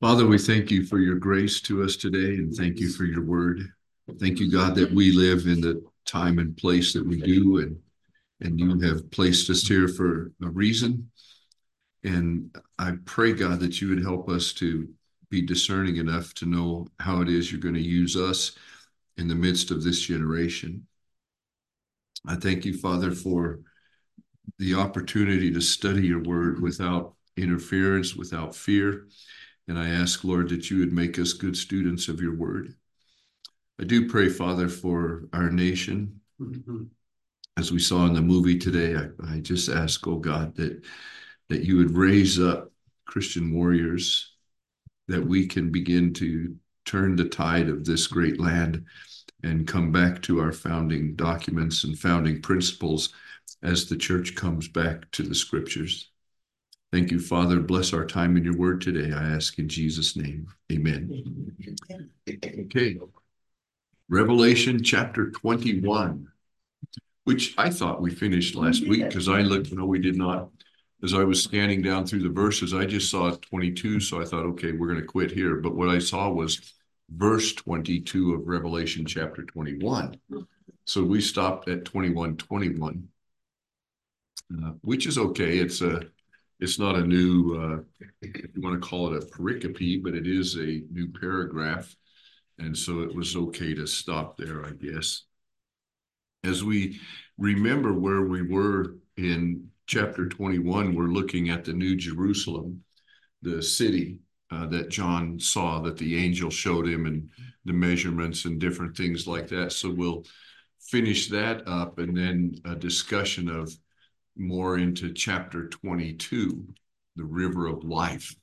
Father, we thank you for your grace to us today and thank you for your word. Thank you, God, that we live in the time and place that we do, and you have placed us here for a reason. And I pray, God, that you would help us to be discerning enough to know how it is you're going to use us in the midst of this generation. I thank you, Father, for the opportunity to study your word without interference, without fear. And I ask, Lord, that you would make us good students of your word. I do pray, Father, for our nation. As we saw in the movie today, I just ask, oh God, that you would raise up Christian warriors, that we can begin to turn the tide of this great land and come back to our founding documents and founding principles as the church comes back to the scriptures. Thank you, Father. Bless our time in your word today. I ask in Jesus' name. Amen. Okay. Revelation chapter 21, which I thought we finished last week because I looked, no, we did not. As I was scanning down through the verses, I just saw 22, so I thought, okay, we're going to quit here. But what I saw was verse 22 of Revelation chapter 21. So we stopped at 21:21, which is okay. It's not a new, if you want to call it a pericope, but it is a new paragraph. And so it was okay to stop there, I guess. As we remember where we were in chapter 21, we're looking at the New Jerusalem, the city that John saw, that the angel showed him, and the measurements and different things like that. So we'll finish that up and then a discussion of more into chapter 22, the river of life.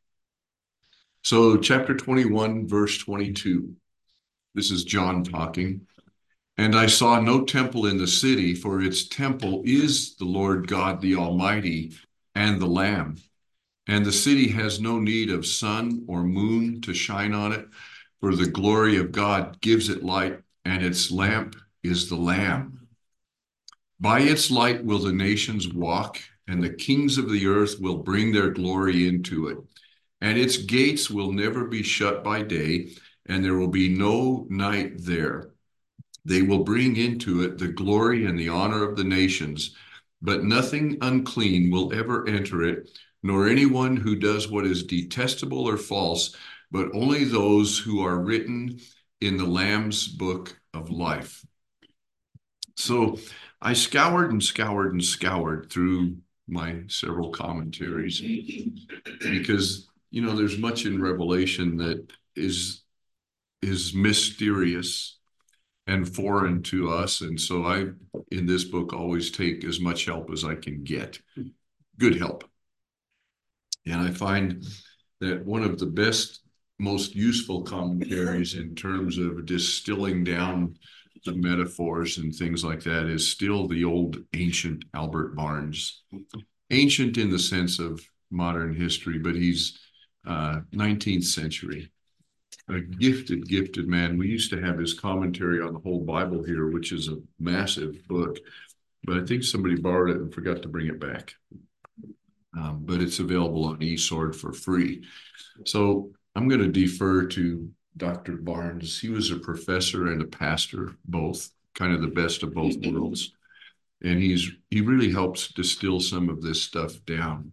So chapter 21, verse 22, this is John talking. And I saw no temple in the city, for its temple is the Lord God, the Almighty, and the Lamb. And the city has no need of sun or moon to shine on it, for the glory of God gives it light, and its lamp is the Lamb. By its light will the nations walk, and the kings of the earth will bring their glory into it. And its gates will never be shut by day, and there will be no night there. They will bring into it the glory and the honor of the nations, but nothing unclean will ever enter it, nor anyone who does what is detestable or false, but only those who are written in the Lamb's book of life. So I scoured and scoured and scoured through my several commentaries because, there's much in Revelation that is mysterious and foreign to us. And so I, in this book, always take as much help as I can get, good help. And I find that one of the best, most useful commentaries in terms of distilling down the metaphors and things like that is still the old ancient Albert Barnes. Ancient in the sense of modern history, but he's 19th century. A gifted man. We used to have his commentary on the whole Bible here, which is a massive book, but I think somebody borrowed it and forgot to bring it back. But it's available on eSword for free. So I'm going to defer to Dr. Barnes. He was a professor and a pastor, both, kind of the best of both worlds. And he really helps distill some of this stuff down.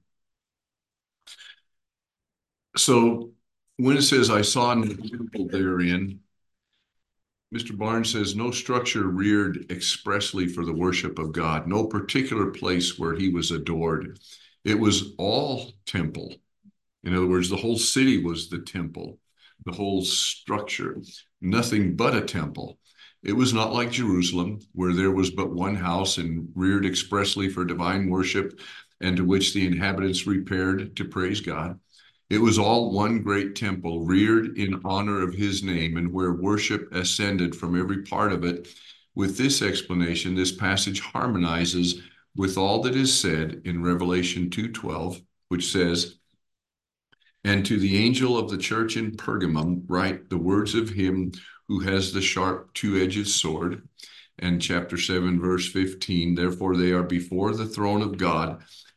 So when it says, I saw no temple therein, Mr. Barnes says, no structure reared expressly for the worship of God, no particular place where he was adored. It was all temple. In other words, the whole city was the temple, the whole structure, nothing but a temple. It was not like Jerusalem, where there was but one house and reared expressly for divine worship, and to which the inhabitants repaired to praise God. It was all one great temple, reared in honor of his name, and where worship ascended from every part of it. With this explanation, this passage harmonizes with all that is said in Revelation 2:12, which says, and to the angel of the church in Pergamum, write the words of him who has the sharp two-edged sword. And chapter 7, verse 15, therefore they are before the throne of God,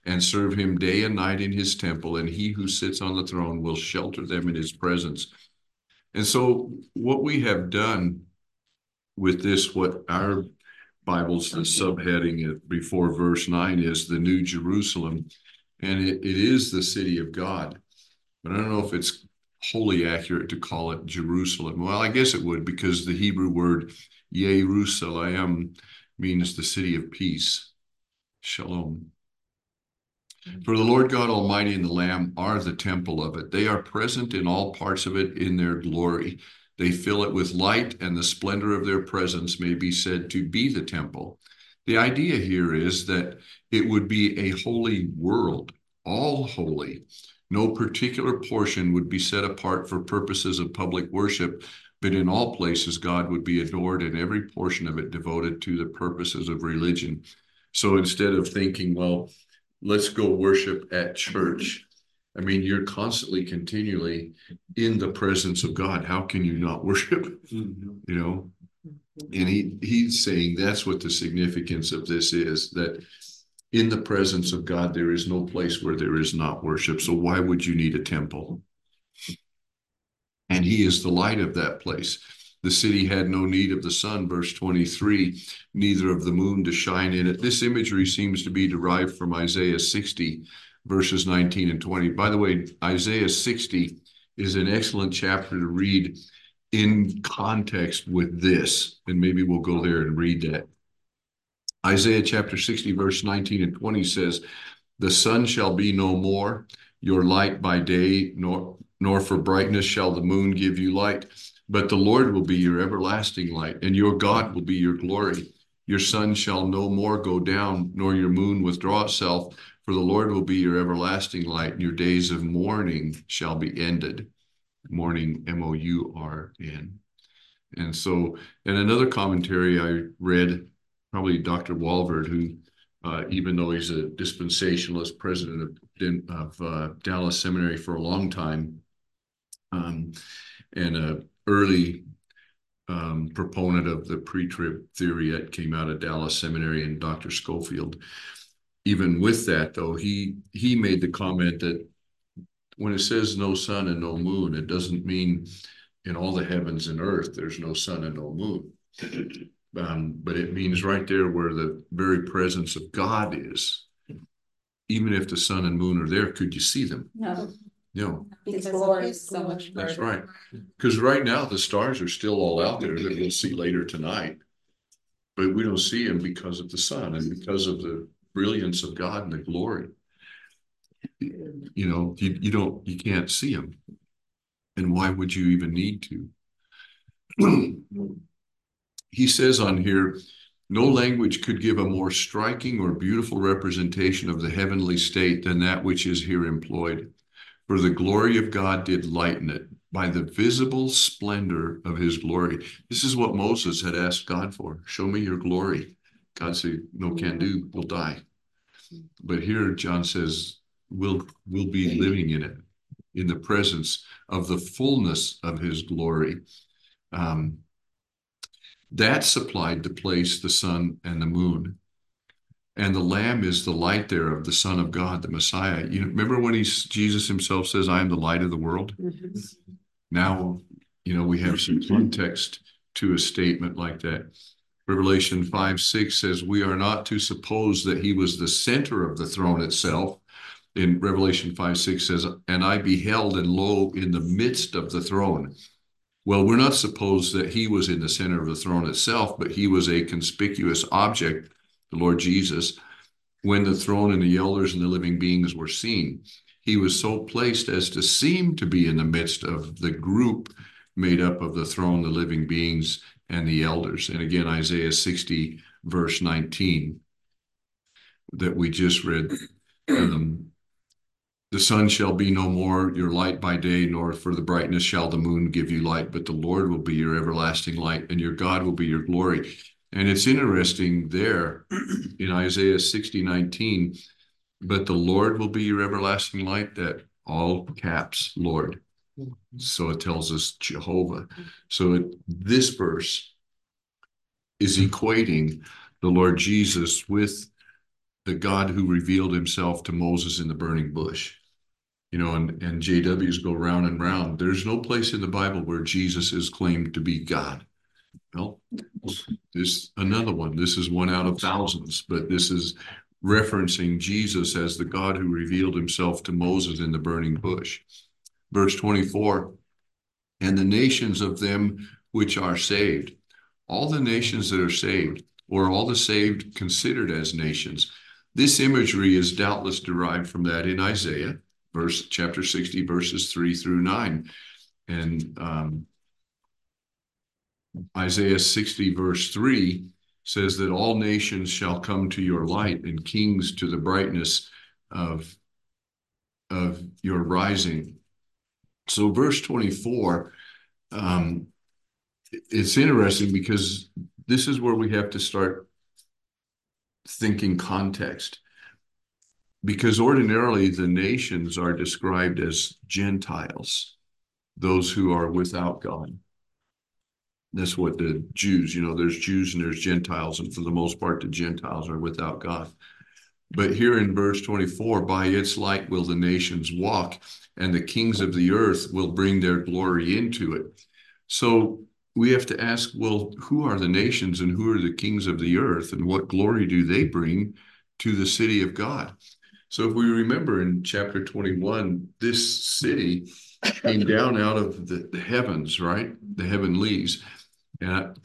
and serve him day and night in his temple, and he who sits on the throne will shelter them in his presence. And so what we have done with this, what our Bible's the subheading before verse 9 is the New Jerusalem, and it is the city of God. But I don't know if it's wholly accurate to call it Jerusalem. Well, I guess it would, because the Hebrew word Jerusalem means the city of peace. Shalom. For the Lord God Almighty and the Lamb are the temple of it. They are present in all parts of it in their glory. They fill it with light, and the splendor of their presence may be said to be the temple. The idea here is that it would be a holy world, all holy. No particular portion would be set apart for purposes of public worship, but in all places God would be adored, and every portion of it devoted to the purposes of religion. So instead of thinking, well, let's go worship at church, I mean, you're constantly, continually in the presence of God. How can you not worship? You know? And he's saying that's what the significance of this is, that in the presence of God, there is no place where there is not worship. So why would you need a temple? And he is the light of that place. The city had no need of the sun, verse 23, neither of the moon to shine in it. This imagery seems to be derived from Isaiah 60, verses 19 and 20. By the way, Isaiah 60 is an excellent chapter to read in context with this, and maybe we'll go there and read that. Isaiah chapter 60, verse 19 and 20 says, "The sun shall be no more, your light by day, nor for brightness shall the moon give you light. But the Lord will be your everlasting light, and your God will be your glory. Your sun shall no more go down, nor your moon withdraw itself, for the Lord will be your everlasting light, and your days of mourning shall be ended." Mourning, M-O-U-R-N. And so, in another commentary I read, probably Dr. Walvoord, who, even though he's a dispensationalist, president of Dallas Seminary for a long time, and an early proponent of the pre-trib theory that came out of Dallas Seminary, and Dr. Schofield. Even with that, though, he made the comment that when it says no sun and no moon, it doesn't mean in all the heavens and earth there's no sun and no moon. But it means right there where the very presence of God is. Even if the sun and moon are there, could you see them? No. No. Because the Lord is so much further. That's right. Because right now the stars are still all out there that we'll see later tonight. But we don't see them because of the sun and because of the brilliance of God and the glory. You know, you can't see them. And why would you even need to? He says on here, no language could give a more striking or beautiful representation of the heavenly state than that which is here employed. For the glory of God did lighten it by the visible splendor of his glory. This is what Moses had asked God for. Show me your glory. God said, no, can't do, we'll die. But here John says, we'll be living in it, in the presence of the fullness of his glory. That supplied to place the sun and the moon. And the Lamb is the light there of the Son of God, the Messiah. You remember when Jesus himself says, I am the light of the world? Mm-hmm. Now, we have some context to a statement like that. Revelation 5:6 says, we are not to suppose that he was the center of the throne itself. In Revelation 5:6 says, and I beheld, and lo, in the midst of the throne. Well, we're not supposed that he was in the center of the throne itself, but he was a conspicuous object, the Lord Jesus, when the throne and the elders and the living beings were seen. He was so placed as to seem to be in the midst of the group made up of the throne, the living beings, and the elders. And again, Isaiah 60, verse 19, that we just read. The sun shall be no more your light by day, nor for the brightness shall the moon give you light, but the Lord will be your everlasting light, and your God will be your glory. And it's interesting there in Isaiah 60:19, but the Lord will be your everlasting light, that all caps Lord. So it tells us Jehovah. So this verse is equating the Lord Jesus with the God who revealed himself to Moses in the burning bush. You know, and JWs go round and round. There's no place in the Bible where Jesus is claimed to be God. Well, this another one. This is one out of thousands, but this is referencing Jesus as the God who revealed himself to Moses in the burning bush. Verse 24, and the nations of them which are saved, all the nations that are saved, or all the saved considered as nations. This imagery is doubtless derived from that in Isaiah, chapter 60, verses 3 through 9. And Isaiah 60, verse 3 says that all nations shall come to your light and kings to the brightness of your rising. So verse 24, it's interesting because this is where we have to start thinking context. Because ordinarily the nations are described as Gentiles, those who are without God. That's what the Jews, you know, there's Jews and there's Gentiles, and for the most part, the Gentiles are without God. But here in verse 24, by its light will the nations walk, and the kings of the earth will bring their glory into it. So we have to ask, well, who are the nations and who are the kings of the earth, and what glory do they bring to the city of God? So if we remember in chapter 21, this city came down out of the heavens, right? The heavenlies. And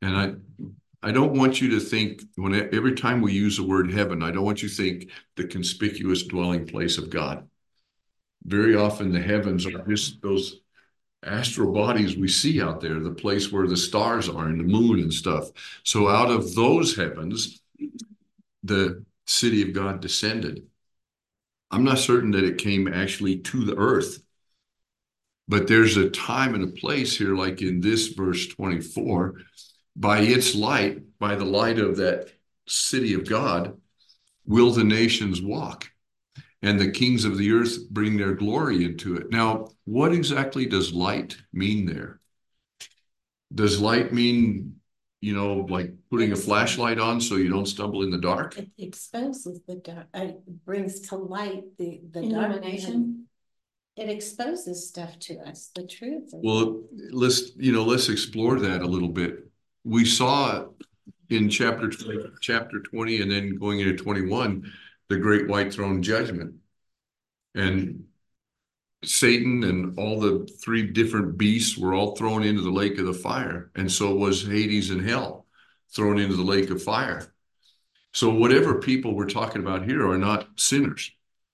I don't want you to think, every time we use the word heaven, I don't want you to think the conspicuous dwelling place of God. Very often the heavens are just those astral bodies we see out there, the place where the stars are and the moon and stuff. So out of those heavens, the city of God descended. I'm not certain that it came actually to the earth, but there's a time and a place here, like in this verse 24, by its light, by the light of that city of God, will the nations walk, and the kings of the earth bring their glory into it. Now, what exactly does light mean there? Does light mean, you know, like putting a flashlight on so you don't stumble in the dark? It exposes the dark. It brings to light the illumination. It exposes stuff to us, the truth. Well, let's explore that a little bit. We saw in chapter 20, and then going into 21, the great white throne judgment. And Satan and all the three different beasts were all thrown into the lake of the fire. And so was Hades and hell thrown into the lake of fire. So whatever people we're talking about here are not sinners.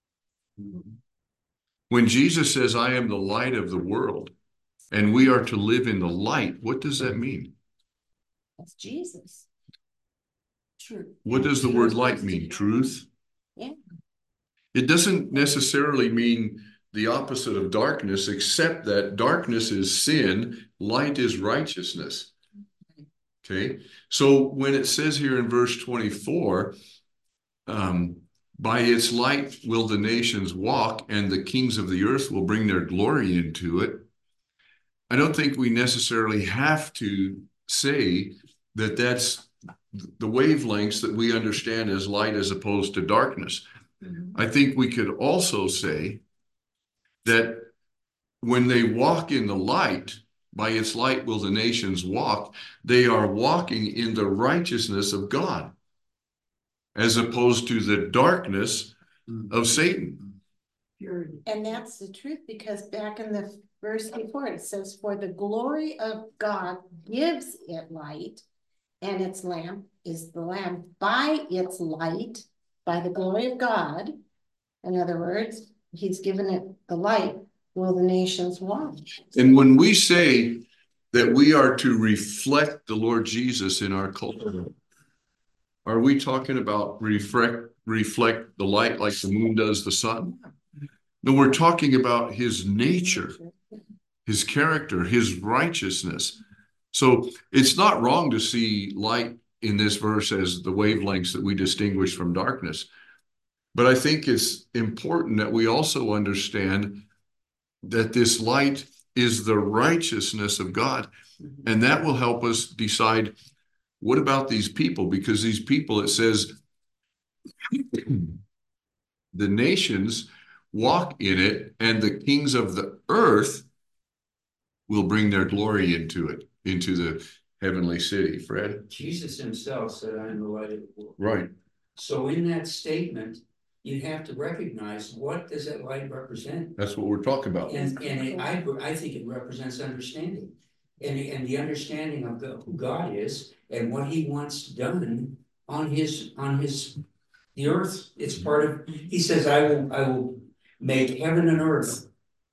When Jesus says, I am the light of the world, and we are to live in the light, what does that mean? That's Jesus. Truth. What does the word light mean? Truth? Yeah. It doesn't necessarily mean the opposite of darkness, except that darkness is sin, light is righteousness. Okay, so when it says here in verse 24, by its light will the nations walk, and the kings of the earth will bring their glory into it. I don't think we necessarily have to say that that's the wavelengths that we understand as light as opposed to darkness. I think we could also say that when they walk in the light, by its light will the nations walk, they are walking in the righteousness of God, as opposed to the darkness of Satan. And that's the truth, because back in the verse before it says, for the glory of God gives it light, and its lamp is the lamp. By its light, by the glory of God, in other words, he's given it the light, will the nations walk. And when we say that we are to reflect the Lord Jesus in our culture, are we talking about reflect the light like the moon does the sun? No, we're talking about his nature, his character, his righteousness. So it's not wrong to see light in this verse as the wavelengths that we distinguish from darkness. But I think it's important that we also understand that this light is the righteousness of God. And that will help us decide, what about these people? Because these people, it says, The nations walk in it, and the kings of the earth will bring their glory into it, into the heavenly city. Fred? Jesus himself said, I am the light of the world. Right. So in that statement, you have to recognize, what does that light represent? That's what we're talking about. I think it represents understanding. And the understanding of who God is and what he wants done on the earth. It's part of, he says, I will make heaven and earth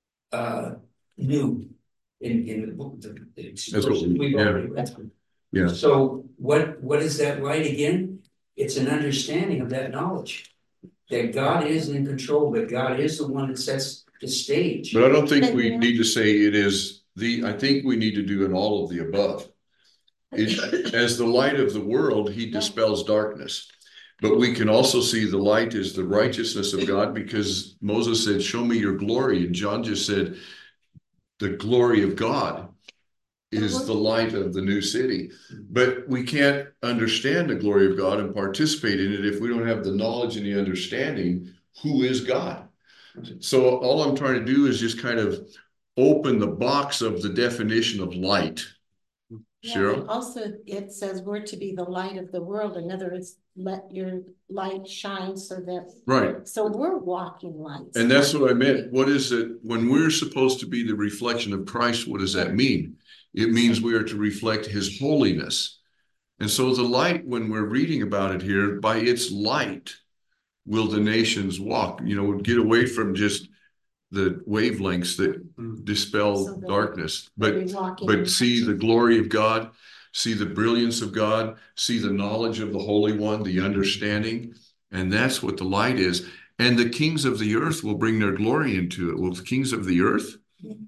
new in the book. That's what we've already read. Yeah. So what is that light again? It's an understanding of that knowledge that God is in control, but God is the one that sets the stage. But I don't think we need to say it is I think we need to do an all of the above. As the light of the world, he dispels darkness. But we can also see the light is the righteousness of God, because Moses said, show me your glory. And John just said, the glory of God is the light of the new city. But we can't understand the glory of God and participate in it if we don't have the knowledge and the understanding who is God. So all I'm trying to do is just kind of open the box of the definition of light. Yeah, also, it says we're to be the light of the world. In other words, let your light shine so that. Right. So we're walking lights. And that's what I meant. What is it when we're supposed to be the reflection of Christ? What does that mean? It means we are to reflect his holiness. And so the light, when we're reading about it here, by its light will the nations walk. Get away from just the wavelengths that dispel darkness, but see the glory of God, see the brilliance of God, see the knowledge of the Holy One, the understanding. And that's what the light is. And the kings of the earth will bring their glory into it. Well, the kings of the earth.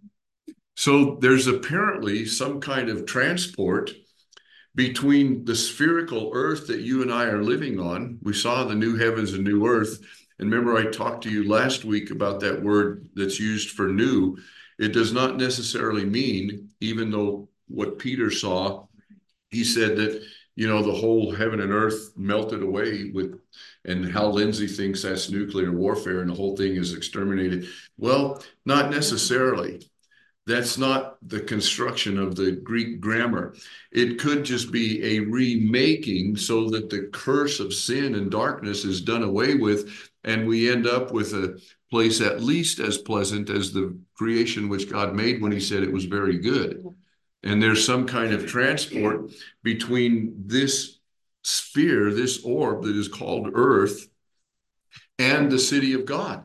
So there's apparently some kind of transport between the spherical earth that you and I are living on. We saw the new heavens and new earth. And remember, I talked to you last week about that word that's used for new. It does not necessarily mean, even though what Peter saw, he said that, the whole heaven and earth melted away and Hal Lindsey thinks that's nuclear warfare and the whole thing is exterminated. Well, not necessarily. That's not the construction of the Greek grammar. It could just be a remaking so that the curse of sin and darkness is done away with, and we end up with a place at least as pleasant as the creation which God made when he said it was very good. And there's some kind of transport between this sphere, this orb that is called earth, and the city of God.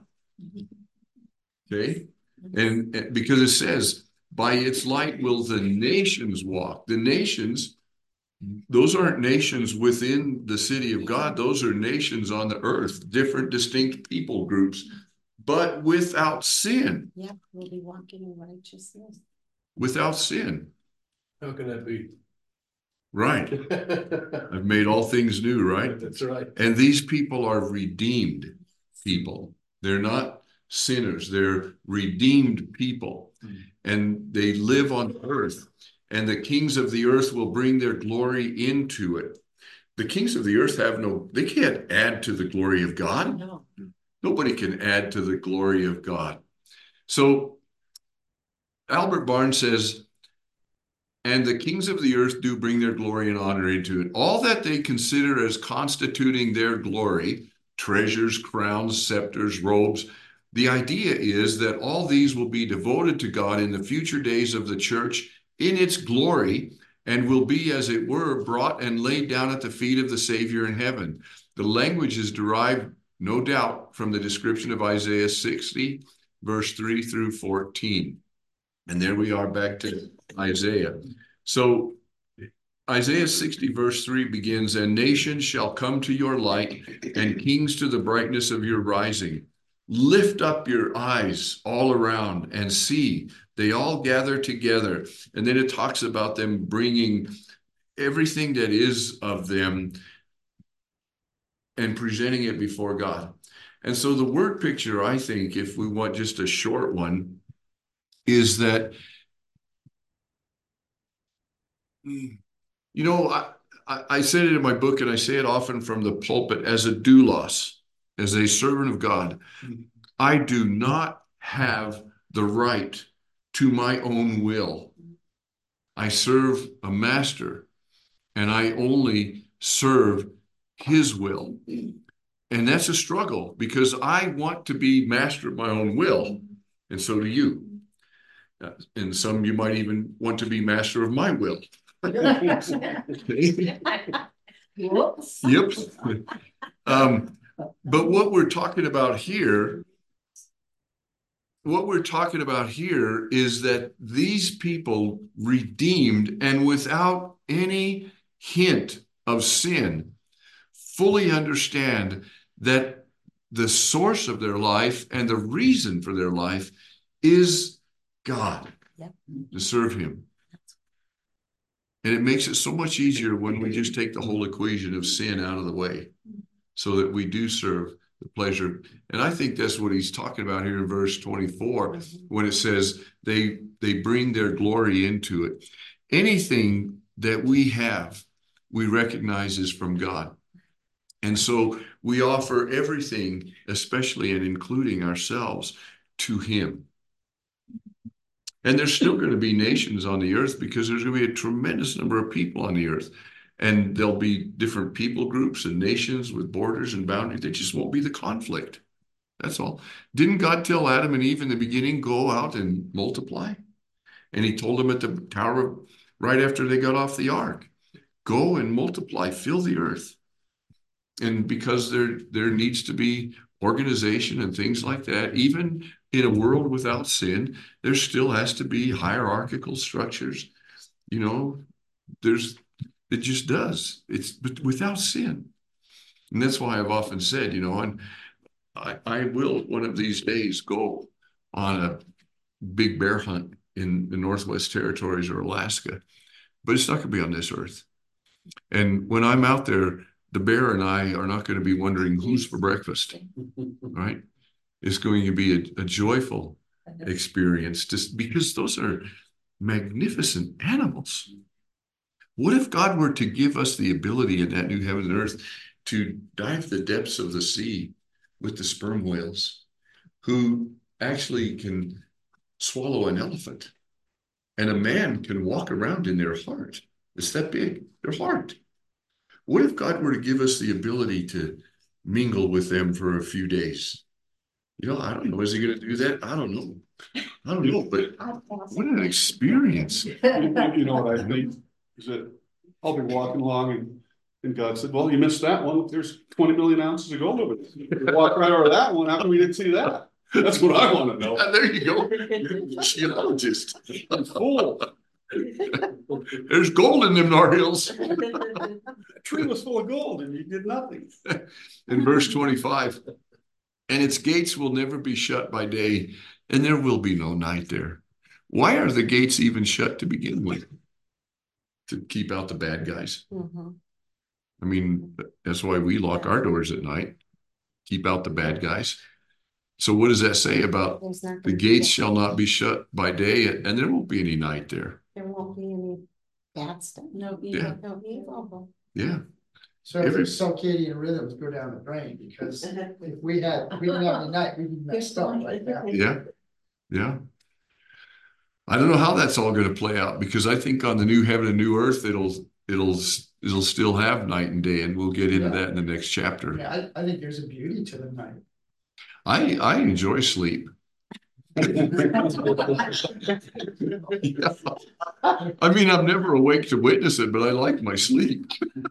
Okay? And because it says, by its light will the nations walk. The nations, those aren't nations within the city of God. Those are nations on the earth, different distinct people groups, but without sin. Yeah, we'll be walking in righteousness. Without sin. How can that be? Right. I've made all things new, right? That's right. And these people are redeemed people. They're not sinners. They're redeemed people. And they live on earth. And the kings of the earth will bring their glory into it. The kings of the earth they can't add to the glory of God. No. Nobody can add to the glory of God. So Albert Barnes says, and the kings of the earth do bring their glory and honor into it. All that they consider as constituting their glory, treasures, crowns, scepters, robes. The idea is that all these will be devoted to God in the future days of the church in its glory, and will be, as it were, brought and laid down at the feet of the Savior in heaven. The language is derived, no doubt, from the description of Isaiah 60, verse 3 through 14. And there we are back to Isaiah. So Isaiah 60 verse 3 begins, and nations shall come to your light, and kings to the brightness of your rising. Lift up your eyes all around and see, they all gather together. And then it talks about them bringing everything that is of them and presenting it before God. And so the word picture, I think, if we want just a short one, is that, I said it in my book, and I say it often from the pulpit as a doulos, as a servant of God. I do not have the right to my own will. I serve a master, and I only serve his will. And that's a struggle because I want to be master of my own will, and so do you. And some you might even want to be master of my will. Whoops. Yep. But what we're talking about here is that these people redeemed and without any hint of sin fully understand that the source of their life and the reason for their life is God, to serve him. And it makes it so much easier when we just take the whole equation of sin out of the way so that we do serve the pleasure. And I think that's what he's talking about here in verse 24, when it says they bring their glory into it. Anything that we have, we recognize is from God. And so we offer everything, especially and including ourselves, to him. And there's still going to be nations on the earth because there's going to be a tremendous number of people on the earth. And there'll be different people groups and nations with borders and boundaries. There just won't be the conflict. That's all. Didn't God tell Adam and Eve in the beginning, go out and multiply? And he told them at the tower right after they got off the ark, go and multiply, fill the earth. And because there needs to be organization and things like that, even in a world without sin, there still has to be hierarchical structures. You know, it just does. It's without sin. And that's why I've often said, you know, and I will one of these days go on a big bear hunt in the Northwest Territories or Alaska, but it's not going to be on this earth. And when I'm out there, the bear and I are not going to be wondering who's for breakfast, right? It's going to be a joyful experience just because those are magnificent animals. What if God were to give us the ability in that new heaven and earth to dive the depths of the sea with the sperm whales who actually can swallow an elephant, and a man can walk around in their heart? It's that big, their heart. What if God were to give us the ability to mingle with them for a few days? You know, I don't know. Is he going to do that? I don't know. But what an experience. You know what I think is that I'll be walking along and God said, well, you missed that one. There's 20 million ounces of gold over there. You walk right over that one. How come we didn't see that? That's what I want to know. There you go. Geologist. Fool. There's gold in them Nar Hills. The tree was full of gold and you did nothing. In verse 25, and its gates will never be shut by day, and there will be no night there. Why are the gates even shut to begin with? To keep out the bad guys. I mean, that's why we lock our doors at night, keep out the bad guys. So what does that say about the gates shall not be shut by day, and there won't be any night there? There won't be any bad stuff. No evil. Yeah. No evil. Yeah. So every circadian rhythms go down the drain because if we didn't have any night, we'd be messed up like that. Yeah. Yeah. I don't know how that's all going to play out because I think on the new heaven and new earth, it'll still have night and day, and we'll get into that in the next chapter. Yeah, I think there's a beauty to the night. I enjoy sleep. Yeah. I mean, I'm never awake to witness it, but I like my sleep.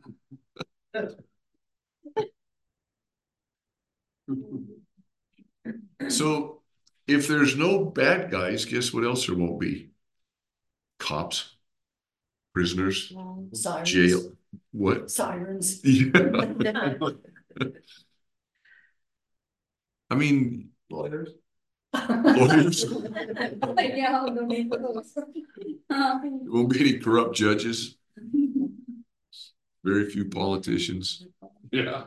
So if there's no bad guys, guess what else there won't be? Cops, prisoners, Sirens. jail. What? Sirens. Yeah. I mean, Lawyers. lawyers. Yeah, no need for those. There won't be any corrupt judges. Very few politicians. Yeah.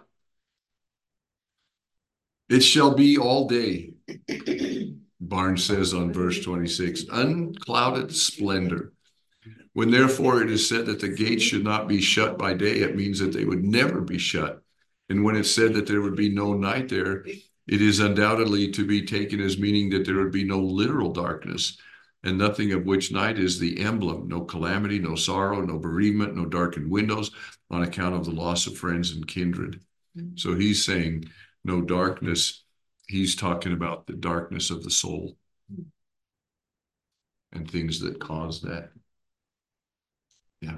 It shall be all day, Barnes says on verse 26, unclouded splendor. When therefore it is said that the gates should not be shut by day, it means that they would never be shut. And when it's said that there would be no night there, it is undoubtedly to be taken as meaning that there would be no literal darkness, and nothing of which night is the emblem, no calamity, no sorrow, no bereavement, no darkened windows on account of the loss of friends and kindred. So he's saying no darkness. He's talking about the darkness of the soul and things that cause that. Yeah.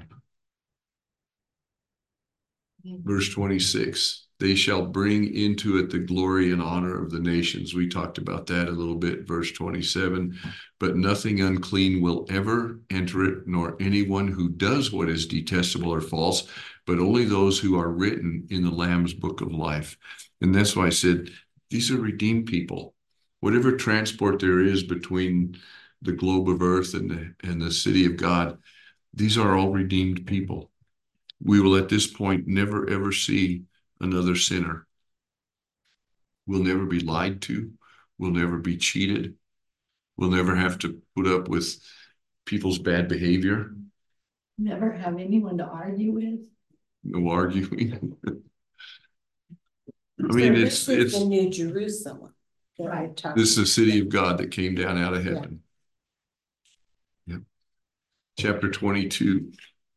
Verse 26, they shall bring into it the glory and honor of the nations. We talked about that a little bit, verse 27. But nothing unclean will ever enter it, nor anyone who does what is detestable or false, but only those who are written in the Lamb's book of life. And that's why I said, these are redeemed people. Whatever transport there is between the globe of earth and the city of God, these are all redeemed people. We will at this point never ever see another sinner. We'll never be lied to. We'll never be cheated. We'll never have to put up with people's bad behavior. Never have anyone to argue with. No arguing. I So mean, this is it's the New Jerusalem. that we're Right. talking this is the city of God that came down out of heaven. Yep. Chapter 22.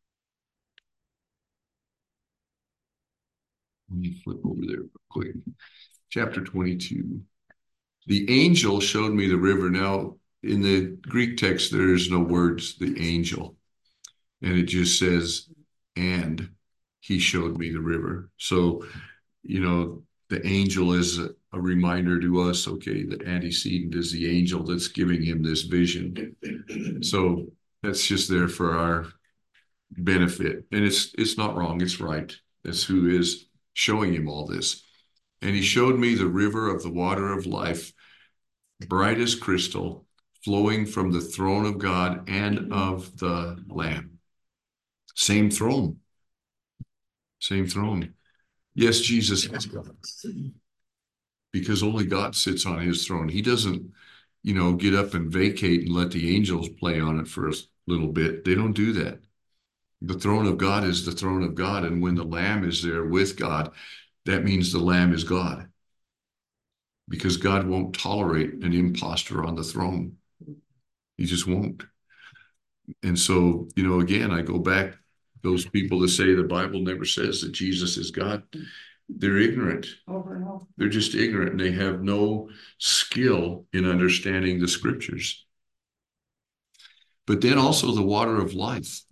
Let me flip over there real quick. Chapter 22. The angel showed me the river. Now, in the Greek text, there is no words, the angel. And it just says, and he showed me the river. So, the angel is a reminder to us, okay, the antecedent is the angel that's giving him this vision. So that's just there for our benefit. And it's not wrong, it's right. That's who is showing him all this. And he showed me the river of the water of life, bright as crystal, flowing from the throne of God and of the Lamb. Same throne. Same throne. Yes, Jesus has God. Because only God sits on his throne. He doesn't, get up and vacate and let the angels play on it for a little bit. They don't do that. The throne of God is the throne of God. And when the Lamb is there with God, that means the Lamb is God. Because God won't tolerate an imposter on the throne. He just won't. And so, again, I go back, those people that say the Bible never says that Jesus is God, they're ignorant. Over and over. They're just ignorant and they have no skill in understanding the scriptures. But then also the water of life.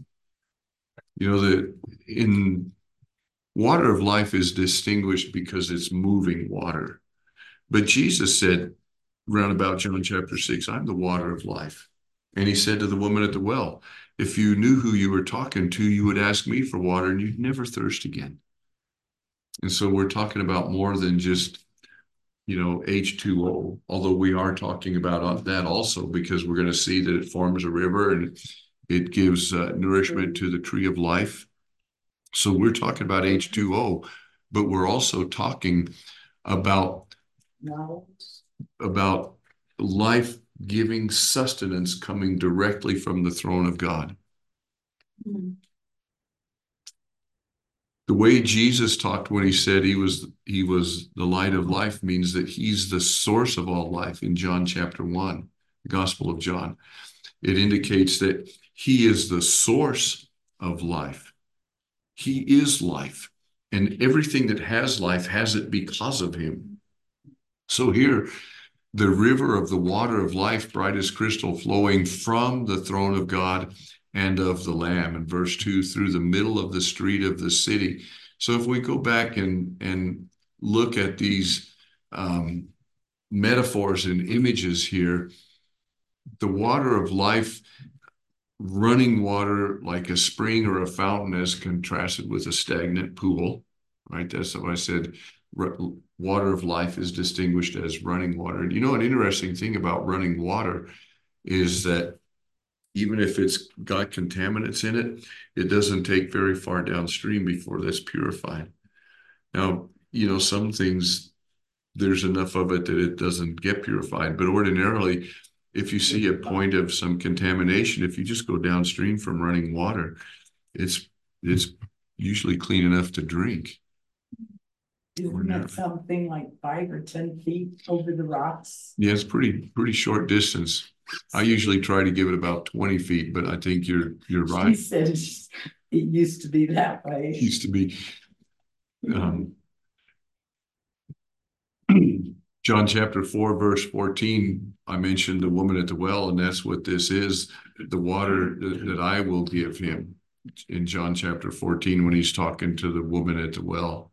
In water of life is distinguished because it's moving water. But Jesus said, round about John chapter 6, I'm the water of life. And he said to the woman at the well, if you knew who you were talking to, you would ask me for water and you'd never thirst again. And so we're talking about more than just, H2O, although we are talking about that also because we're going to see that it forms a river and it gives nourishment to the tree of life. So we're talking about H2O, but we're also talking about life-giving sustenance coming directly from the throne of God. Mm-hmm. The way Jesus talked when he said he was the light of life means that he's the source of all life in John chapter 1, the Gospel of John. It indicates that he is the source of life. He is life, and everything that has life has it because of him. So here, the river of the water of life, bright as crystal, flowing from the throne of God and of the Lamb, in verse 2, through the middle of the street of the city. So if we go back and look at these metaphors and images here, the water of life, running water like a spring or a fountain as contrasted with a stagnant pool, right? That's what I said. Water of life is distinguished as running water. And an interesting thing about running water is that even if it's got contaminants in it, it doesn't take very far downstream before that's purified. Now, some things, there's enough of it that it doesn't get purified, but ordinarily if you see a point of some contamination, if you just go downstream from running water, it's usually clean enough to drink. Isn't it something like 5 or 10 feet over the rocks? Yeah, it's pretty short distance. I usually try to give it about 20 feet, but I think you're She right. said it used to be that way. It used to be. John chapter 4, verse 14, I mentioned the woman at the well, and that's what this is, the water that I will give him in John chapter 14 when he's talking to the woman at the well.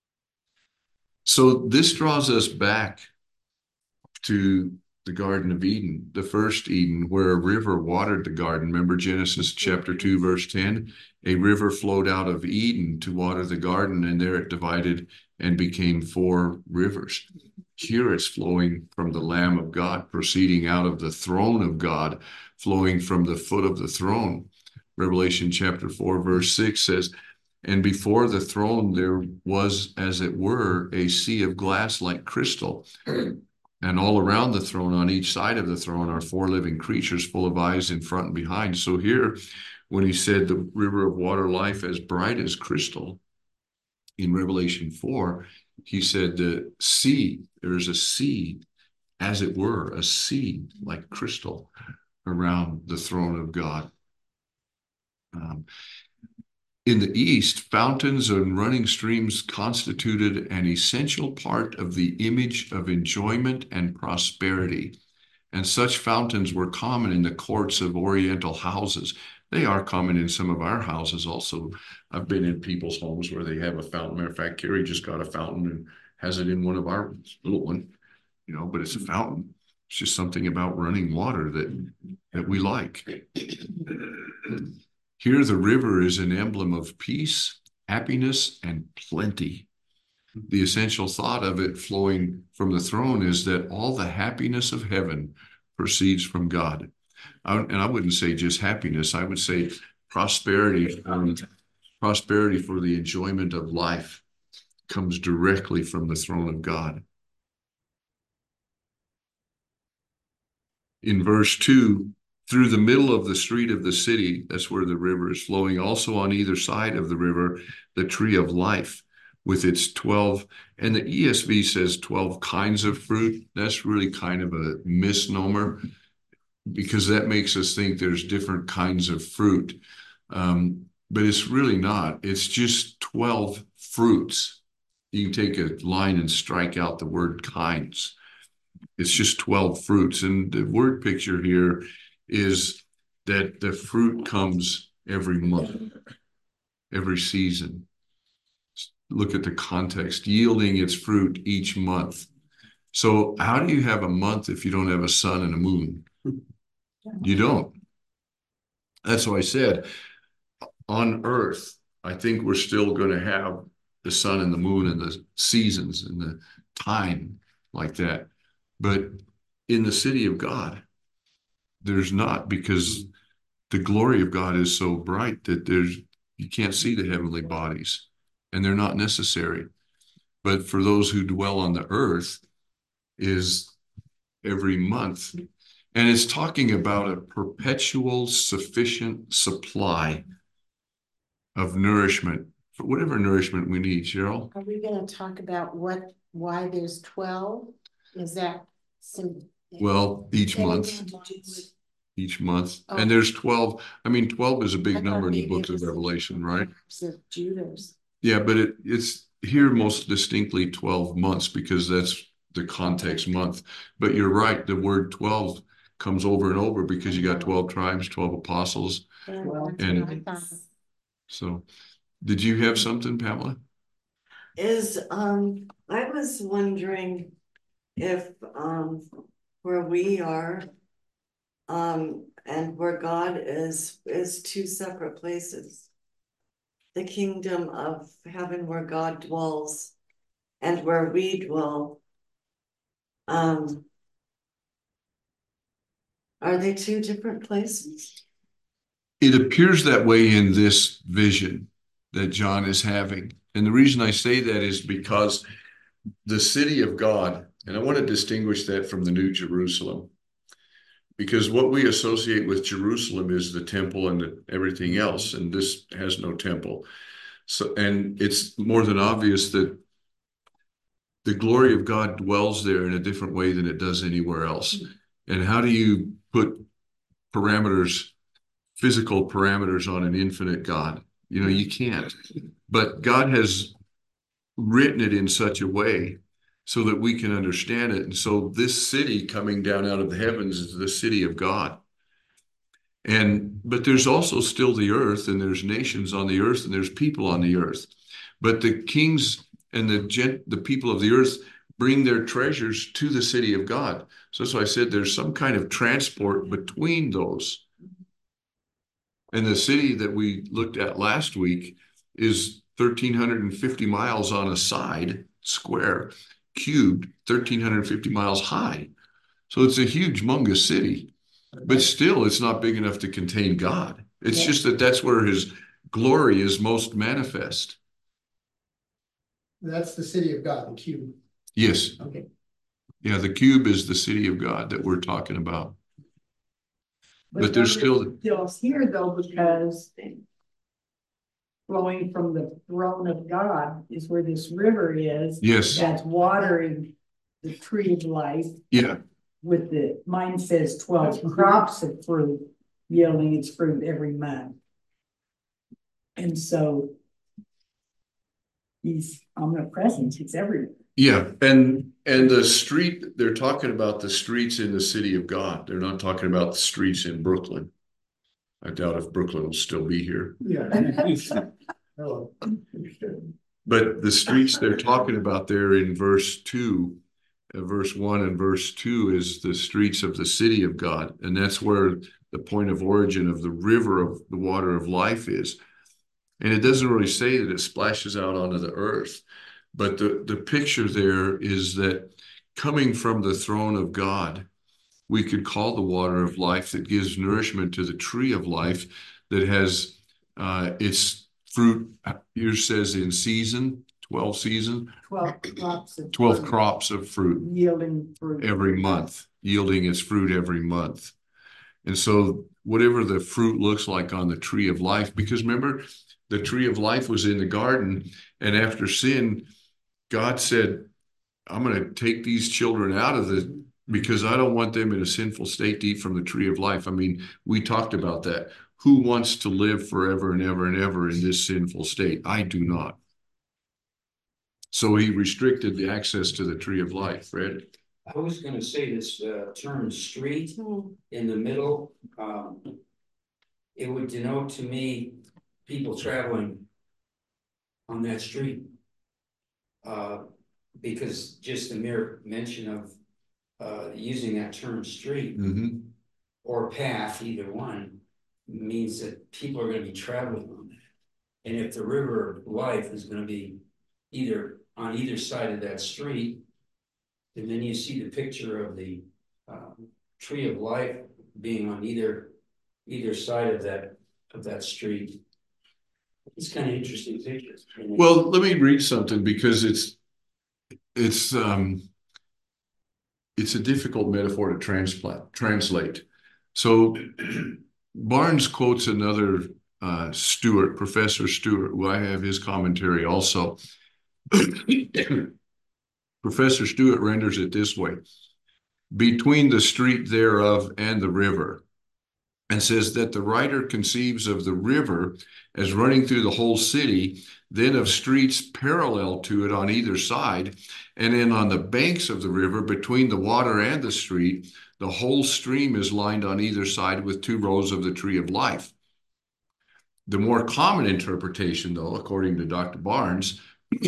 So this draws us back to the Garden of Eden, the first Eden, where a river watered the garden. Remember Genesis chapter 2, verse 10? A river flowed out of Eden to water the garden, and there it divided and became 4 rivers. Here it's flowing from the Lamb of God, proceeding out of the throne of God, flowing from the foot of the throne. Revelation chapter 4, verse 6 says, and before the throne there was, as it were, a sea of glass like crystal. And all around the throne, on each side of the throne, are 4 living creatures full of eyes in front and behind. So here, when he said the river of water life as bright as crystal, in Revelation 4, he said the sea, there's a sea, as it were, a sea like crystal around the throne of God. In the East, fountains and running streams constituted an essential part of the image of enjoyment and prosperity. And such fountains were common in the courts of Oriental houses. They are common in some of our houses also. I've been in people's homes where they have a fountain. Matter of fact, Carrie just got a fountain and has it in one of our little one, but it's a fountain. It's just something about running water that we like. Here, the river is an emblem of peace, happiness, and plenty. The essential thought of it flowing from the throne is that all the happiness of heaven proceeds from God. And I wouldn't say just happiness. I would say prosperity for the enjoyment of life comes directly from the throne of God. In verse 2, through the middle of the street of the city, that's where the river is flowing, also on either side of the river, the tree of life with its 12, and the ESV says 12 kinds of fruit. That's really kind of a misnomer because that makes us think there's different kinds of fruit. But it's really not. It's just 12 fruits. You can take a line and strike out the word kinds. It's just 12 fruits. And the word picture here is that the fruit comes every month, every season. Look at the context, yielding its fruit each month. So how do you have a month if you don't have a sun and a moon? You don't. That's why I said on earth, I think we're still going to have the sun and the moon and the seasons and the time like that. But in the city of God, there's not, because the glory of God is so bright that you can't see the heavenly bodies and they're not necessary. But for those who dwell on the earth is every month. And it's talking about a perpetual sufficient supply of nourishment for whatever nourishment we need. Cheryl? Are we going to talk about why there's 12? Is that some? Well, each month. Oh. And there's 12. I mean, 12 is a big I number in thought the maybe books it of was Revelation, right? Of Judas. Yeah, but it's here most distinctly 12 months because that's the context month. But you're right, the word 12 comes over and over because you got 12 tribes, 12 apostles. Yeah, Well, that's what I thought. So did you have something, Pamela? I was wondering if where we are and where God is 2 separate places. The kingdom of heaven where God dwells and where we dwell. Are they 2 different places? It appears that way in this vision that John is having. And the reason I say that is because the city of God, and I want to distinguish that from the New Jerusalem. Because what we associate with Jerusalem is the temple and everything else, and this has no temple. So, and it's more than obvious that the glory of God dwells there in a different way than it does anywhere else. And how do you put parameters, physical parameters on an infinite God? You know, you can't. But God has written it in such a way so that we can understand it. And so this city coming down out of the heavens is the city of God. But there's also still the earth, and there's nations on the earth, and there's people on the earth. But the kings and the people of the earth bring their treasures to the city of God. So that's why I said there's some kind of transport between those. And the city that we looked at last week is 1,350 miles on a side, square, cubed, 1,350 miles high. So it's a huge, humongous city. But still, it's not big enough to contain God. It's just that that's where his glory is most manifest. That's the city of God, the cube. Yes. Okay. Yeah, the cube is the city of God that we're talking about. But there's still here though, because flowing from the throne of God is where this river is. Yes. That's watering the tree of life. Yeah. With mine says 12 crops of fruit, yielding its fruit every month. And so he's omnipresent, he's everywhere. Yeah, and the street, they're talking about the streets in the city of God. They're not talking about the streets in Brooklyn. I doubt if Brooklyn will still be here. Yeah. Hello. But the streets they're talking about there in verse 2, verse 1 and verse 2 is the streets of the city of God. And that's where the point of origin of the river of the water of life is. And it doesn't really say that it splashes out onto the earth. But the picture there is that coming from the throne of God, we could call the water of life that gives nourishment to the tree of life that has its fruit, here says in season, 12 season. 12 crops of fruit. Yielding fruit. Every month, yielding its fruit every month. And so whatever the fruit looks like on the tree of life, because remember, the tree of life was in the garden, and after sin, God said, I'm going to take these children out of because I don't want them in a sinful state to eat from the tree of life. I mean, we talked about that. Who wants to live forever and ever and ever in this sinful state? I do not. So he restricted the access to the tree of life, Fred. I was going to say this term street in the middle, it would denote to me people traveling on that street. Because just the mere mention of using that term street or path, either one, means that people are going to be traveling on that. And if the river of life is going to be either on either side of that street, and then you see the picture of the tree of life being on either side of that street. It's kind of interesting picture. Well, let me read something because it's a difficult metaphor to translate. So Barnes quotes another Stewart, Professor Stewart, who I have his commentary also. Professor Stewart renders it this way: between the street thereof and the river, and says that the writer conceives of the river as running through the whole city, then of streets parallel to it on either side, and then on the banks of the river between the water and the street, the whole stream is lined on either side with 2 rows of the tree of life. The more common interpretation, though, according to Dr. Barnes,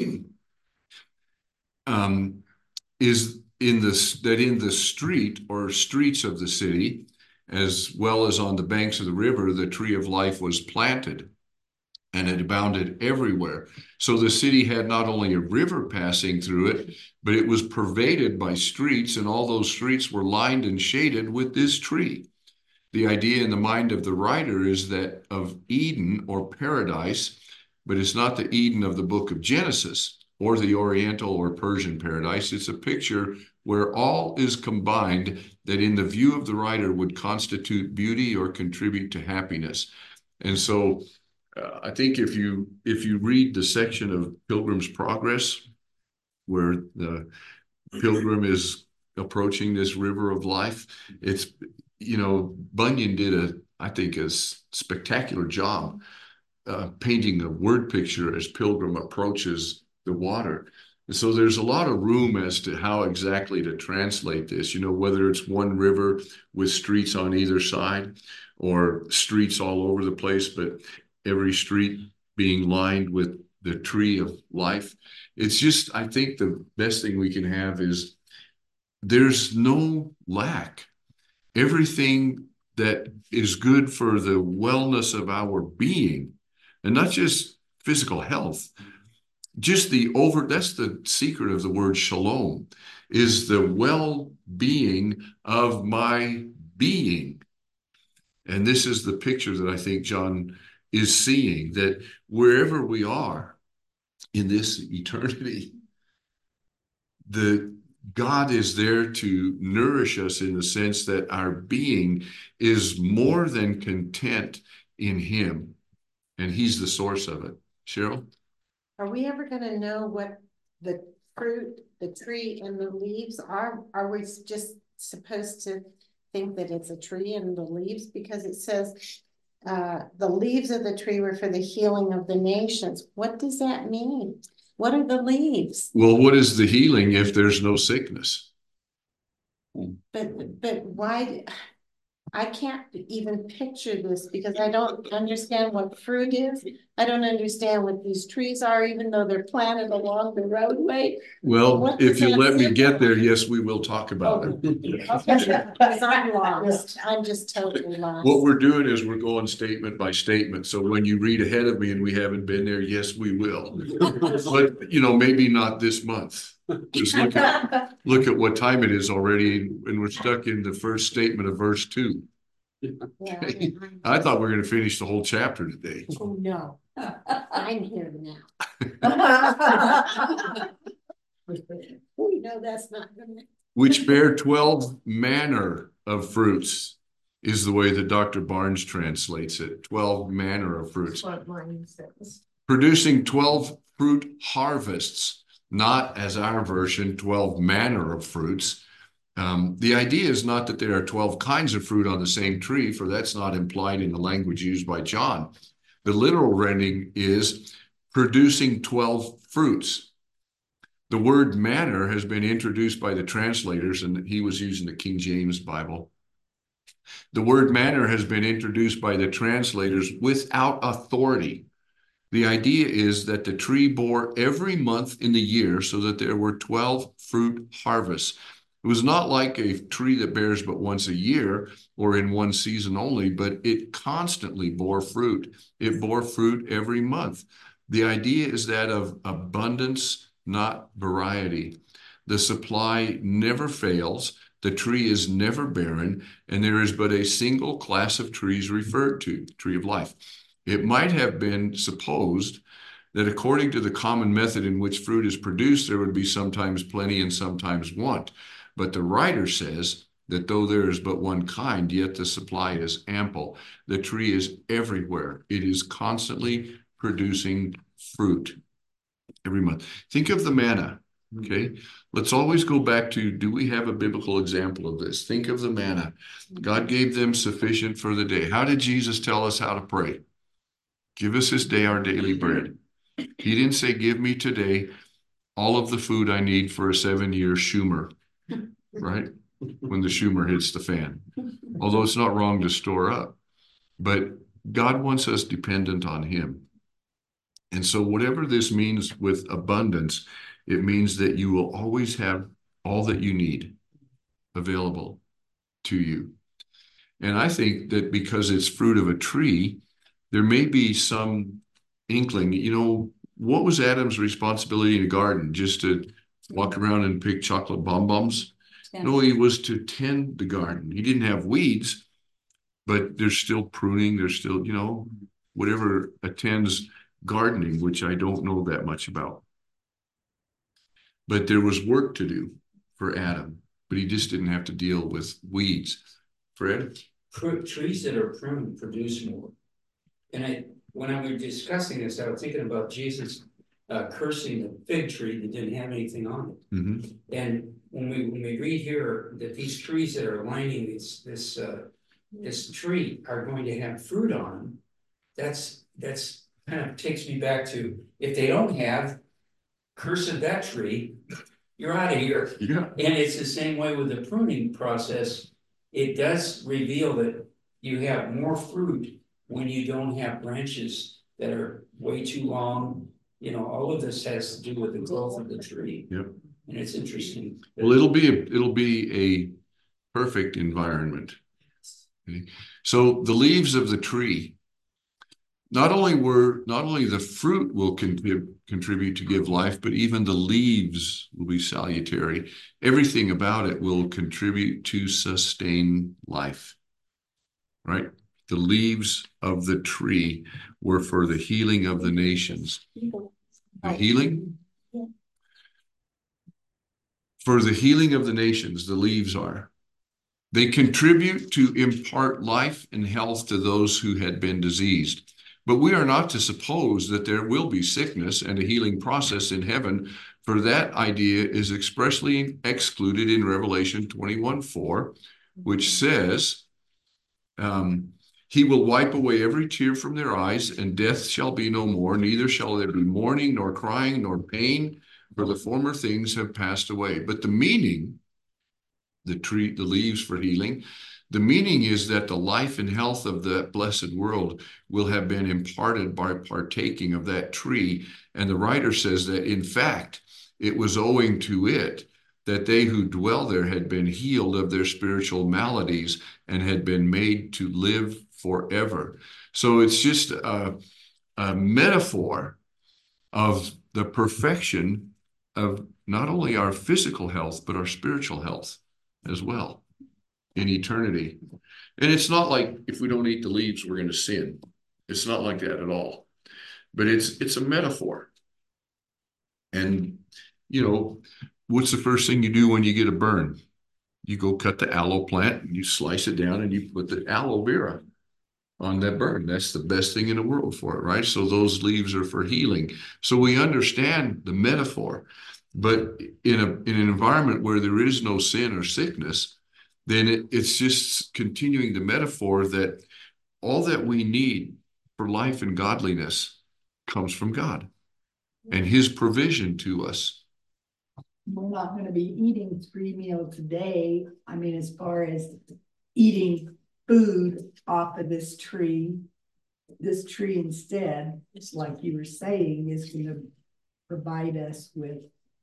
is in the street or streets of the city, as well as on the banks of the river, the tree of life was planted, and it abounded everywhere. So the city had not only a river passing through it, but it was pervaded by streets, and all those streets were lined and shaded with this tree. The idea in the mind of the writer is that of Eden or paradise, but it's not the Eden of the book of Genesis. or the Oriental or Persian paradise. It's a picture where all is combined that in the view of the writer would constitute beauty or contribute to happiness. And so I think if you read the section of Pilgrim's Progress, where the pilgrim is approaching this river of life, it's, Bunyan did I think a spectacular job painting a word picture as Pilgrim approaches the water. And so there's a lot of room as to how exactly to translate this, whether it's one river with streets on either side or streets all over the place, but every street being lined with the tree of life. It's just, I think the best thing we can have is there's no lack. Everything that is good for the wellness of our being, and not just physical health, just that's the secret of the word shalom, is the well-being of my being. And this is the picture that I think John is seeing, that wherever we are in this eternity, God is there to nourish us in the sense that our being is more than content in him, and he's the source of it. Cheryl? Are we ever going to know what the fruit, the tree, and the leaves are? Are we just supposed to think that it's a tree and the leaves? Because it says the leaves of the tree were for the healing of the nations. What does that mean? What are the leaves? Well, what is the healing if there's no sickness? But why? I can't even picture this because I don't understand what fruit is. I don't understand what these trees are, even though they're planted along the roadway. Well, if you let me get there, yes, we will talk about it. Okay, because I'm lost. I'm just totally lost. What we're doing is we're going statement by statement. So when you read ahead of me and we haven't been there, yes, we will. But, maybe not this month. Just look at what time it is already, and we're stuck in the first statement of verse 2. Yeah, I thought we were going to finish the whole chapter today. oh no, I'm here now. We know that's not gonna. Which bear 12 manner of fruits is the way that Dr. Barnes translates it. 12 manner of fruits. What mine says. Producing 12 fruit harvests. Not, as our version, 12 manner of fruits. The idea is not that there are 12 kinds of fruit on the same tree, for that's not implied in the language used by John. The literal rendering is producing 12 fruits. The word manner has been introduced by the translators, and he was using the King James Bible. The word manner has been introduced by the translators without authority. The idea is that the tree bore every month in the year so that there were 12 fruit harvests. It was not like a tree that bears but once a year or in one season only, but it constantly bore fruit. It bore fruit every month. The idea is that of abundance, not variety. The supply never fails. The tree is never barren, and there is but a single class of trees referred to, the tree of life. It might have been supposed that according to the common method in which fruit is produced, there would be sometimes plenty and sometimes want. But the writer says that though there is but one kind, yet the supply is ample. The tree is everywhere. It is constantly producing fruit every month. Think of the manna, okay? Let's always go back to, do we have a biblical example of this? Think of the manna. God gave them sufficient for the day. How did Jesus tell us how to pray? Give us this day our daily bread. He didn't say, give me today all of the food I need for a 7-year Schumer, right? When the Schumer hits the fan. Although it's not wrong to store up. But God wants us dependent on him. And so whatever this means with abundance, it means that you will always have all that you need available to you. And I think that because it's fruit of a tree, there may be some inkling, what was Adam's responsibility in the garden? Just to walk around and pick chocolate bonbons? No, he was to tend the garden. He didn't have weeds, but there's still pruning. There's still, whatever attends gardening, which I don't know that much about. but there was work to do for Adam, but he just didn't have to deal with weeds. Fred? Trees that are pruned produce more. And when I was discussing this, I was thinking about Jesus cursing the fig tree that didn't have anything on it. Mm-hmm. And when we read here that these trees that are lining this tree are going to have fruit on them, that's kind of takes me back to, if they don't have, cursed that tree, you're out of here. Yeah. And it's the same way with the pruning process. It does reveal that you have more fruit when you don't have branches that are way too long. You know, all of this has to do with the growth of the tree. Yep. And it's interesting. Well, it'll be a perfect environment. Okay. So the leaves of the tree, not only the fruit will contribute to give life, but even the leaves will be salutary. Everything about it will contribute to sustain life, right? The leaves of the tree were for the healing of the nations. The healing? For the healing of the nations, the leaves are. They contribute to impart life and health to those who had been diseased. But we are not to suppose that there will be sickness and a healing process in heaven, for that idea is expressly excluded in Revelation 21:4, which says, he will wipe away every tear from their eyes, and death shall be no more, neither shall there be mourning, nor crying, nor pain, for the former things have passed away. But the meaning, the leaves for healing, the meaning is that the life and health of the blessed world will have been imparted by partaking of that tree. And the writer says that, in fact, it was owing to it that they who dwell there had been healed of their spiritual maladies and had been made to live forever. So it's just a metaphor of the perfection of not only our physical health, but our spiritual health as well in eternity. And it's not like if we don't eat the leaves, we're going to sin. It's not like that at all. But it's a metaphor. And, you know, what's the first thing you do when you get a burn? You go cut the aloe plant, and you slice it down, and you put the aloe vera on that burn. That's the best thing in the world for it, right? So those leaves are for healing. So we understand the metaphor. But in an environment where there is no sin or sickness, then it's just continuing the metaphor that all that we need for life and godliness comes from God and his provision to us. We're not going to be eating 3 meals a day. I mean, as far as eating food off of this tree instead, it's like you were saying, is going to provide us with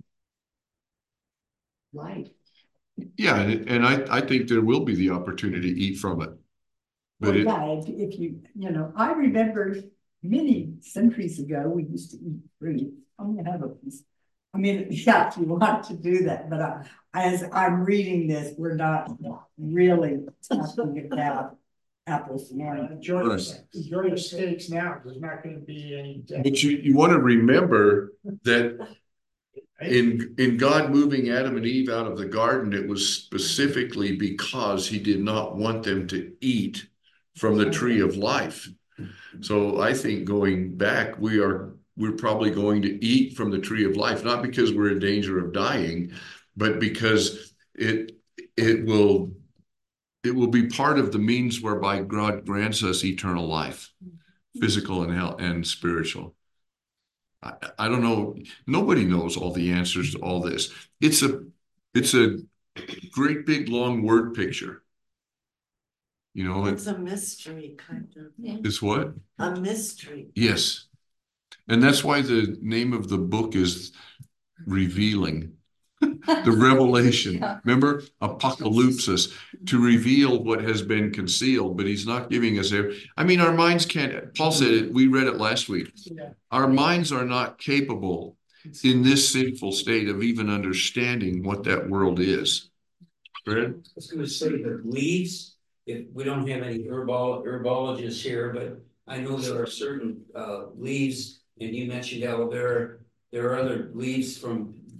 life. Yeah, and I think there will be the opportunity to eat from it. But well, yeah, if you I remember many centuries ago, we used to eat fruit. I'm going to have a piece. I mean, yeah, if you want to do that, but as I'm reading this, we're not really talking about apples and oranges. Enjoy the steaks now. There's not going to be any. But you want to remember that in God moving Adam and Eve out of the garden, it was specifically because he did not want them to eat from the tree of life. So I think going back, we're probably going to eat from the tree of life, not because we're in danger of dying, but because it will be part of the means whereby God grants us eternal life, physical and health and spiritual. I don't know. Nobody knows all the answers to all this. It's a great big long word picture. It's a mystery, kind of. It's what? A mystery. Yes. And that's why the name of the book is Revealing. The revelation. Yeah. Remember? Apocalypsis, to reveal what has been concealed, but he's not giving us our minds can't. Paul said it, we read it last week. Yeah. Our minds are not capable in this sinful state of even understanding what that world is. Fred? I was going to say the leaves, if we don't have any herbologists here, but I know there are certain leaves, and you mentioned aloe vera. There are other leaves from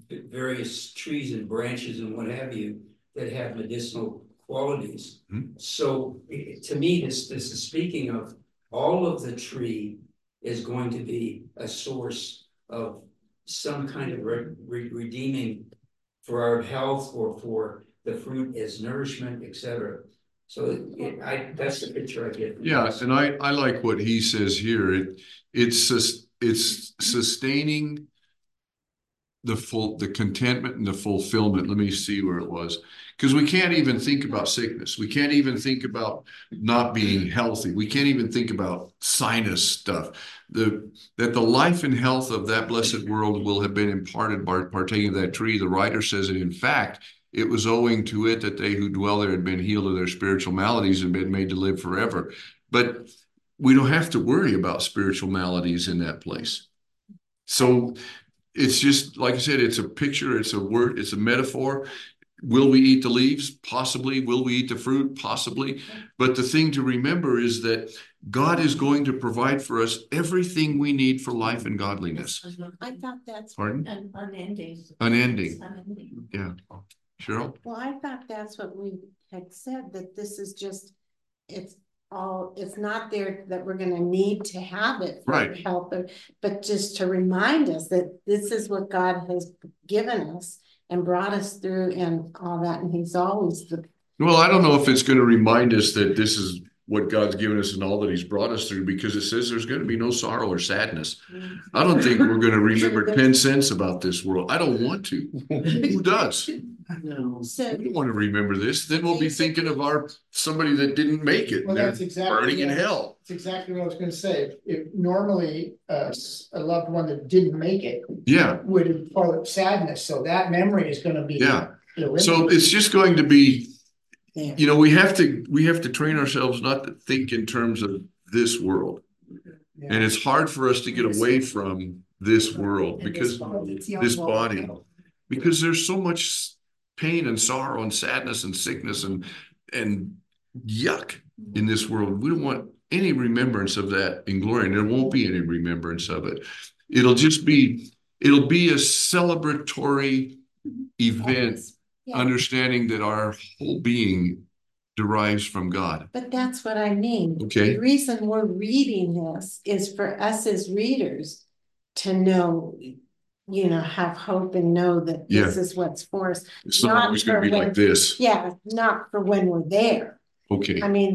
various trees and branches and what have you that have medicinal qualities. So to me, this is speaking of all of the tree is going to be a source of some kind of redeeming for our health or for the fruit as nourishment, etc. So that's the picture I get. Yes, and I like what he says here. It's sustaining the contentment and the fulfillment. Let me see where it was. Because we can't even think about sickness. We can't even think about not being healthy. We can't even think about sinus stuff. That the life and health of that blessed world will have been imparted by partaking of that tree. The writer says that, in fact, it was owing to it that they who dwell there had been healed of their spiritual maladies and been made to live forever. But we don't have to worry about spiritual maladies in that place. So it's just, like I said, it's a picture, it's a word, it's a metaphor. Will we eat the leaves? Possibly. Will we eat the fruit? Possibly. But the thing to remember is that God is going to provide for us everything we need for life and godliness. I thought that's. Pardon? Unending. Unending. Yeah. Cheryl? Well, I thought that's what we had said, that this is just, it's not there that we're going to need to have it for right. health, but just to remind us that this is what God has given us and brought us through and all that. And he's always well, I don't know if it's going to remind us that this is what God's given us and all that he's brought us through, because it says there's going to be no sorrow or sadness. I don't think we're going to remember 10 cents about this world. I don't want to. Who does? No. So We don't want to remember this. Then we'll be thinking of somebody that didn't make it. Well, They're that's exactly burning in hell. That's exactly what I was going to say. If normally a loved one that didn't make it, yeah, would have part of sadness. So that memory is going to be eliminated. So it's just going to be. Yeah. You know, we have to train ourselves not to think in terms of this world, and it's hard for us to get away from this world because this body, because there's so much pain and sorrow and sadness and sickness and yuck in this world. We don't want any remembrance of that in glory, and there won't be any remembrance of it. It'll be a celebratory event. Yeah. Understanding that our whole being derives from God. But that's what I mean. Okay. The reason we're reading this is for us as readers to know, have hope and know that this is what's for us. It's not always going to be like this. Yeah, not for when we're there. Okay. I mean,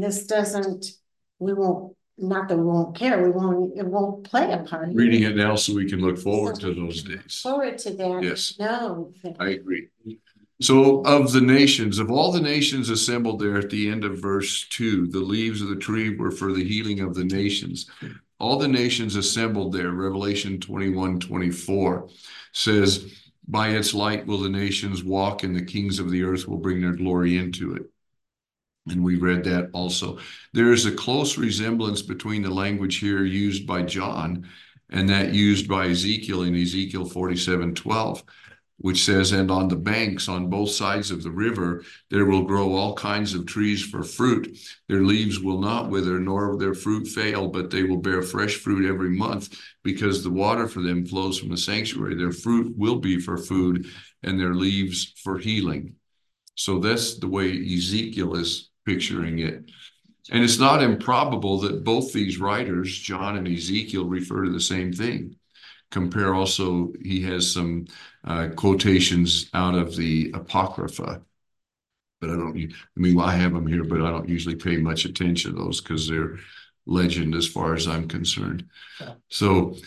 not that we won't care, it won't play a part. Reading it now so we can look forward to those days. Forward to that. Yes. No. I agree. So of all the nations assembled there at the end of verse 2, the leaves of the tree were for the healing of the nations. All the nations assembled there, Revelation 21:24 says, by its light will the nations walk, and the kings of the earth will bring their glory into it. And we read that also. There is a close resemblance between the language here used by John and that used by Ezekiel in Ezekiel 47:12. Which says, and on the banks on both sides of the river, there will grow all kinds of trees for fruit. Their leaves will not wither, nor their fruit fail, but they will bear fresh fruit every month, because the water for them flows from the sanctuary. Their fruit will be for food, and their leaves for healing. So that's the way Ezekiel is picturing it. And it's not improbable that both these writers, John and Ezekiel, refer to the same thing. Compare also, he has some quotations out of the Apocrypha, but I have them here, but I don't usually pay much attention to those because they're legend as far as I'm concerned. So,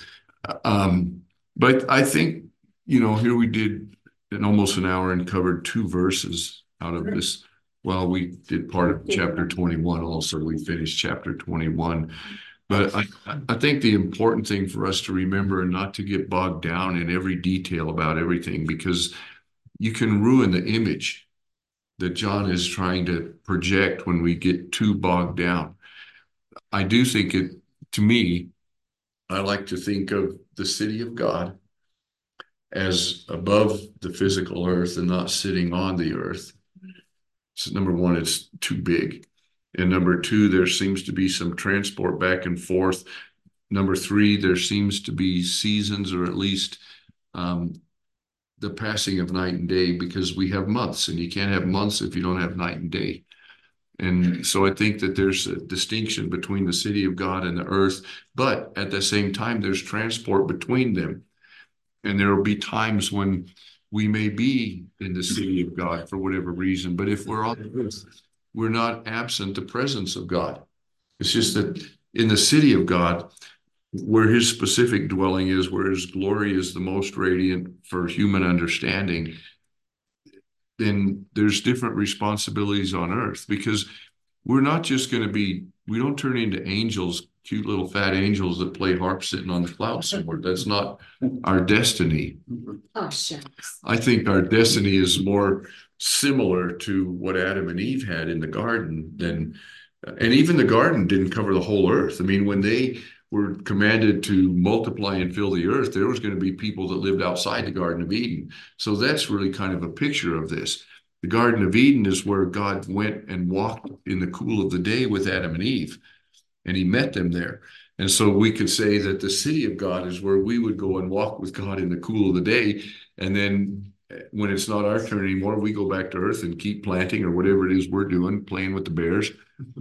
but I think, here we did in almost an hour and covered 2 verses out of this. Well, we did part of chapter 21 also. We finished chapter 21. But I think the important thing for us to remember and not to get bogged down in every detail about everything, because you can ruin the image that John is trying to project when we get too bogged down. I do think to me, I like to think of the city of God as above the physical earth and not sitting on the earth. So number one, it's too big. And number 2, there seems to be some transport back and forth. Number 3, there seems to be seasons, or at least the passing of night and day, because we have months, and you can't have months if you don't have night and day. And so I think that there's a distinction between the city of God and the earth, but at the same time, there's transport between them. And there will be times when we may be in the city of God for whatever reason, but if we're on the earth, we're not absent the presence of God. It's just that in the city of God, where his specific dwelling is, where his glory is the most radiant for human understanding, then there's different responsibilities on earth, because we're not just going to be, we don't turn into angels, cute little fat angels that play harp sitting on the clouds somewhere. That's not our destiny. Oh, shucks. I think our destiny is more similar to what Adam and Eve had in the garden than, and even the garden didn't cover the whole earth. I mean, when they were commanded to multiply and fill the earth, there was going to be people that lived outside the Garden of Eden. So that's really kind of a picture of this. The Garden of Eden is where God went and walked in the cool of the day with Adam and Eve, and he met them there. And so we could say that the city of God is where we would go and walk with God in the cool of the day. And then when it's not our turn anymore, we go back to earth and keep planting or whatever it is we're doing, playing with the bears.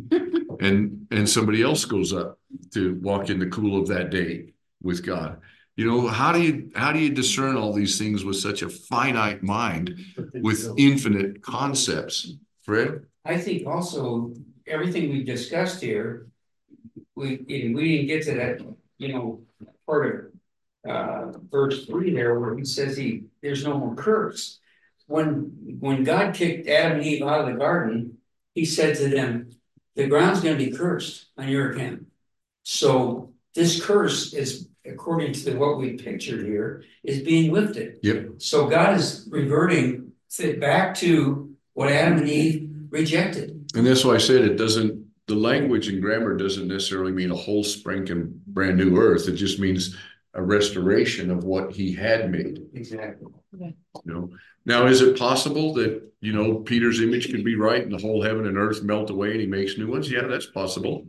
And somebody else goes up to walk in the cool of that day with God. You know, how do you discern all these things with such a finite mind, with infinite concepts? Fred? I think also everything we discussed here, we didn't get to that, you know, part of verse 3 there where he says there's no more curse. When God kicked Adam and Eve out of the garden, he said to them, the ground's going to be cursed on your account. So this curse is, according to what we pictured here, is being lifted. Yep. So God is reverting it back to what Adam and Eve rejected. And that's why I said the language and grammar doesn't necessarily mean a whole spanking brand new earth. It just means a restoration of what he had made. Exactly. You know, now, is it possible that, you know, Peter's image could be right and the whole heaven and earth melt away and he makes new ones? Yeah, that's possible.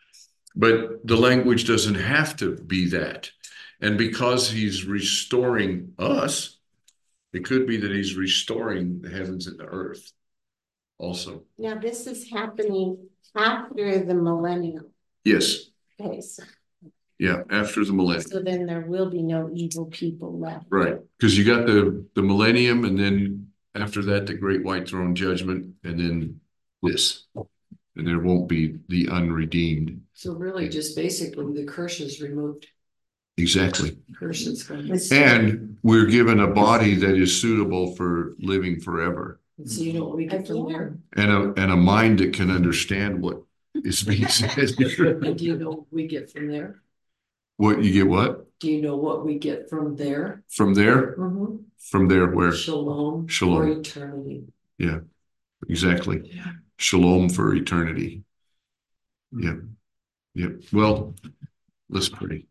But the language doesn't have to be that. And because he's restoring us, it could be that he's restoring the heavens and the earth also. Now, this is happening after the millennium. Yes. Okay, so Yeah, after the millennium. so then there will be no evil people left. Right, because you got the millennium, and then after that, the great white throne judgment, and then this. And there won't be the unredeemed. So really just basically the curse is removed. Exactly. Curse is gone. And we're given a body that is suitable for living forever. So you know what we get from there? And a mind that can understand what is being said. And do you know what we get from there? What you get what? Do you know what we get from there? From there? Mm-hmm. From there where? Shalom. Shalom. For eternity. Yeah, exactly. Yeah. Shalom for eternity. Yeah. Yeah. Well, let's pray.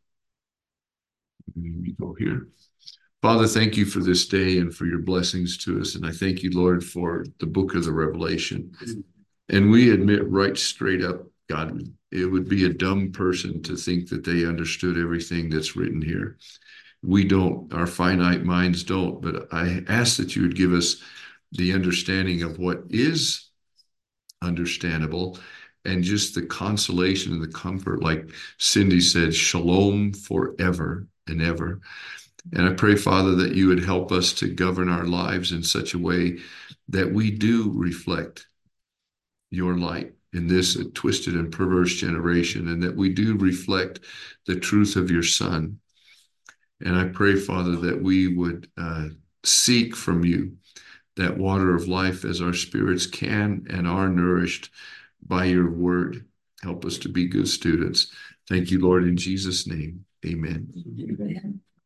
We go here. Father, thank you for this day and for your blessings to us. And I thank you, Lord, for the book of the Revelation. And we admit right straight up, God, it would be a dumb person to think that they understood everything that's written here. We don't, our finite minds don't, but I ask that you would give us the understanding of what is understandable and just the consolation and the comfort, like Cindy said, shalom forever and ever. And I pray, Father, that you would help us to govern our lives in such a way that we do reflect your light in this twisted and perverse generation, and that we do reflect the truth of your Son. And I pray, Father, that we would seek from you that water of life as our spirits can and are nourished by your word. Help us to be good students. Thank you, Lord, in Jesus' name. Amen. Amen.